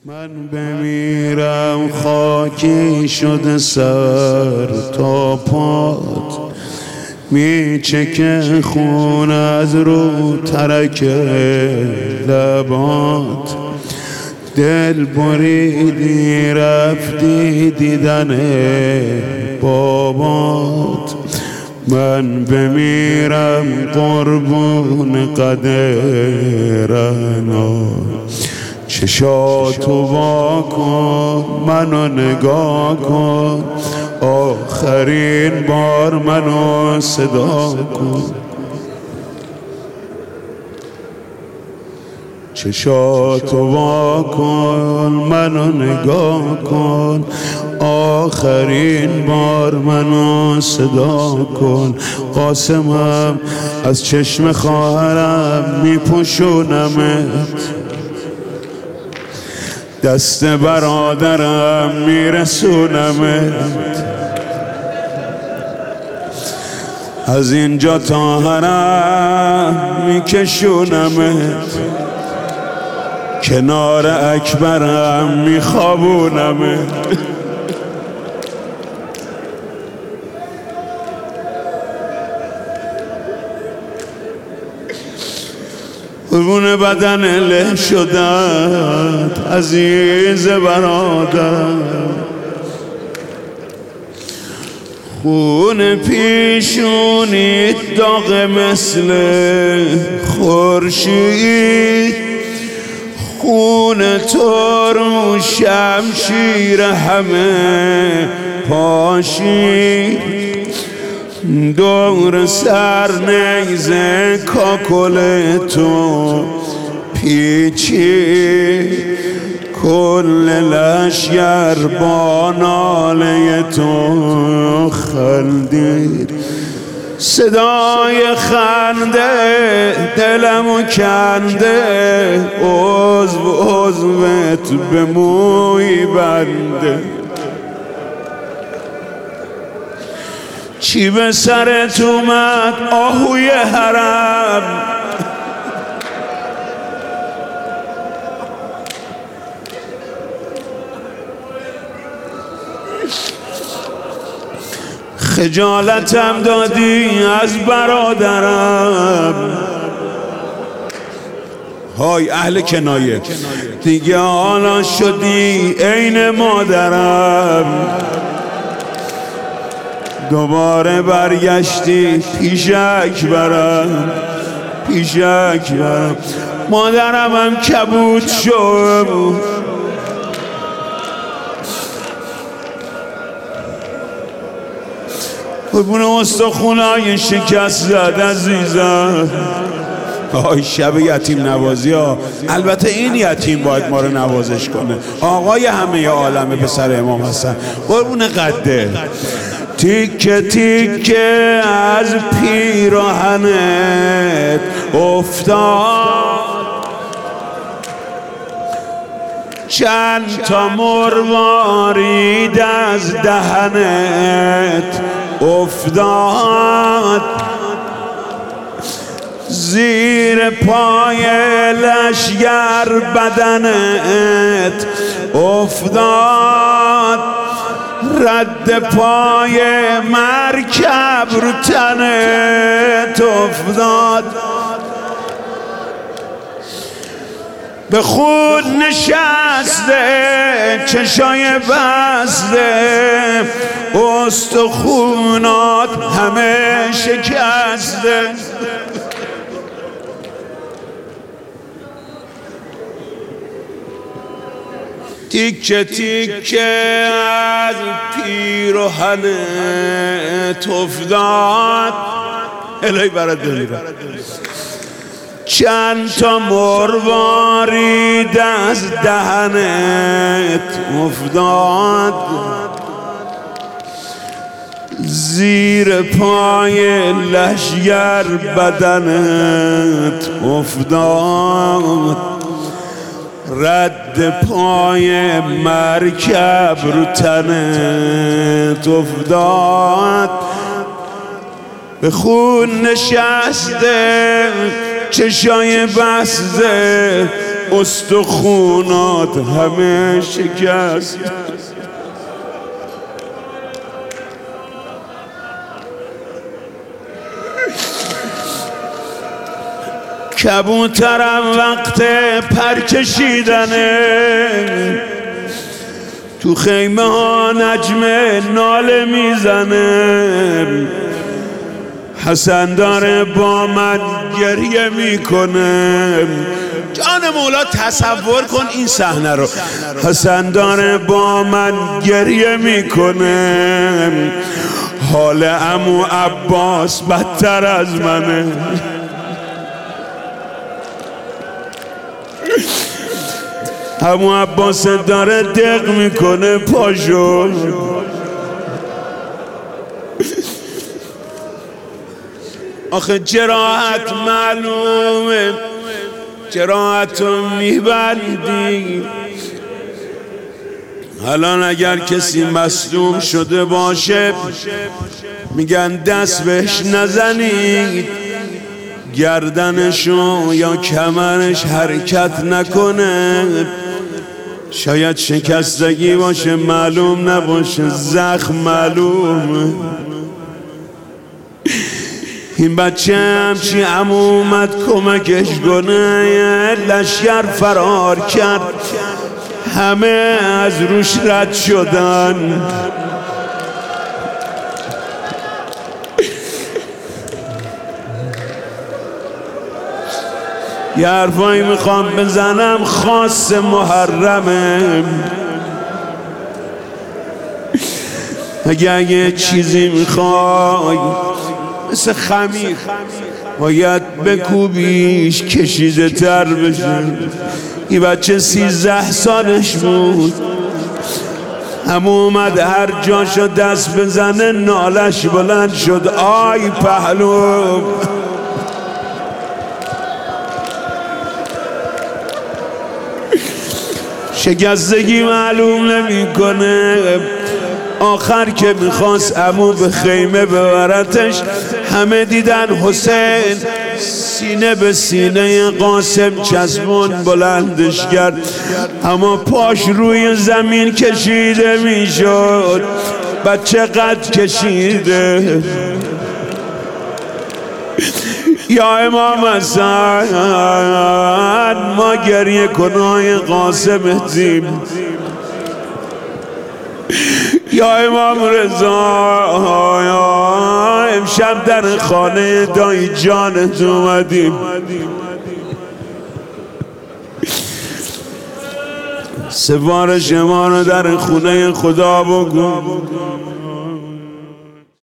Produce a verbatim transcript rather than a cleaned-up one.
من بمیرم خاکی شده سر تا پات، میچکه خون از رو ترک لبات. دل بریدی رفتی دیدن بابات، من بمیرم قربون قدرنا. چشاتو وا کن منو نگاه کن، آخرین بار منو صدا کن. چشاتو وا کن منو نگاه کن، آخرین بار منو صدا کن. قاسمم از چشم خواهرم میپوشونمت، دست برادرم میرسونمت. از اینجا تا حرم میکشونمت، کنار اکبرم میخوابونمت. قربون بدن له شدت عزیز برادر، خون پیشونی داغ مثل خورشید، خون تو رو شمشیر همه پاشید. دور سر نیزه کاکل تو پیچی، کل لشگر با ناله تو خندید. صدای خنده دلمو کنده، عضو عضوت به موی بنده. چی به سرت اومد آهوی حرم، خجالتم دادی از برادرم. های اهل کنایه، دیگه حالا شدی عین مادرم. دوباره برگشتی پیش اکبرم، پیش اکبرم. مادرم هم کبود شد، قربون استخونای شکست زد عزیزم. آی شب یتیم نوازی ها، البته این یتیم باید ما رو نوازش کنه، آقای همه عالمه پسر امام حسن. قربون قده تیکه تیکه از پیراهنت افتاد، چند تا مروارید از دهنت افتاد. زیر پای لشگر بدنت افتاد، رد پای مرکب رو تنت افتاد. به خود نشسته چشای بسته، استخونات همه شکسته. تیکه تیکه از پیراهنت افتاد، الهی برات بمیرم. چند تا مروارید از دهنت افتاد، زیر پای لشگر بدنت افتاد. رد پای مرکب رو تنت افتاد. به خون نشسته چشای بسته، استخونات همه شکست. کبوترم وقت پر کشیدنه تو خیمه ها نجم ناله میزنه. حسن داره با من گریه میکنه. جان مولا تصور کن این صحنه رو. حسن داره با من گریه میکنه. حال عمو عباس بدتر از منه. عمو عباس داره دق میکنه پاشو. آخه جراحت معلومه، جراحت رو میبندی. الان اگر کسی مصدوم شده باشه میگن دست بهش نزنید، گردنشو یا کمرش حرکت نکنه. شاید شکستگی باشه معلوم نباشه، زخم معلومه. این بچه همچی عمو اومد کمکش کنه، لشگر فرار کرد، همه از روش رد شدن. یه حرفایی میخوام بزنم خاص محرمه. اگه یه چیزی میخوای مثل خمیر باید بکوبیش کشیده تر بشه. این بچه سیزده سالش بود، همون اومد هر جاشو دست بزنه نالش بلند شد. آی پهلو شکستگی معلوم نمی کنه. آخر که میخواست عمو به خیمه ببرتش، همه دیدن حسین سینه به سینه قاسم چسبون بلندش کرد، اما پاش روی زمین کشیده میشد. بچه قد کشیده. یا امام حسن ما گریه کنای قاسم اهدیم. یا امام رضا امشب در خانه دایی جانت اومدیم. سفارش ما رو در خونه خدا بگو.